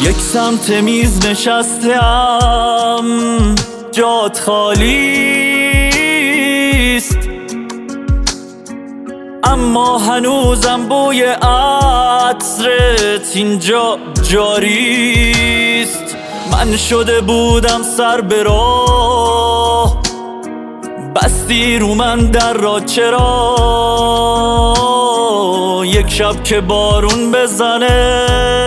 یک سمت میز نشستم، جات خالیست، اما هنوزم بوی عطرت اینجا جاریست. من شده بودم سر به راه، بستی رو من در را، چرا یک شب که بارون بزنه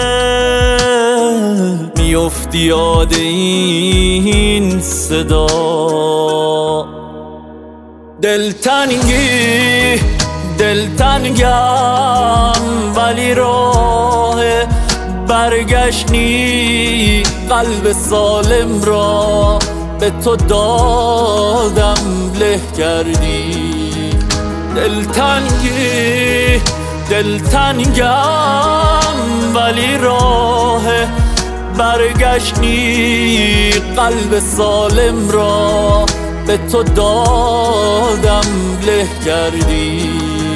میفتی یاد این صدا. دلتنگم ولی راه برگشت قلب سالم را به تو دادم، له کردی. دلتنگم ولی راه برگشت قلب سالم را به تو دادم، له کردی.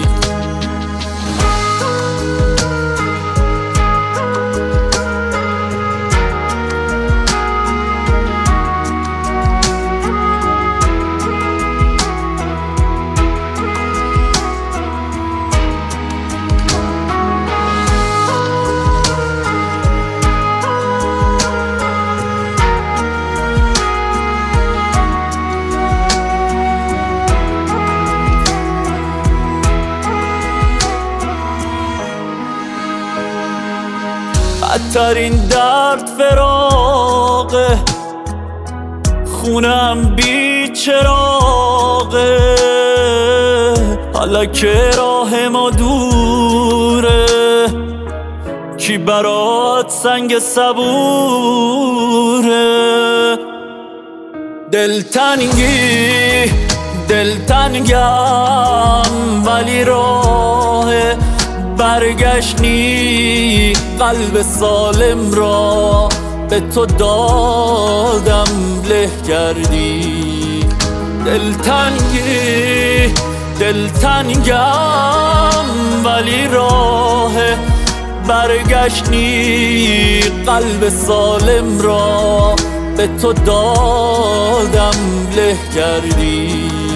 بدترین درد فراقه، خونم بی چراغه، حالا که راه ما دوره، کی برات سنگ صبوره. دلتنگم ولی راه برگشت قلب سالم را به تو دادم، له کردی. دلتنگم ولی راه برگشت قلب سالم را به تو دادم، له کردی.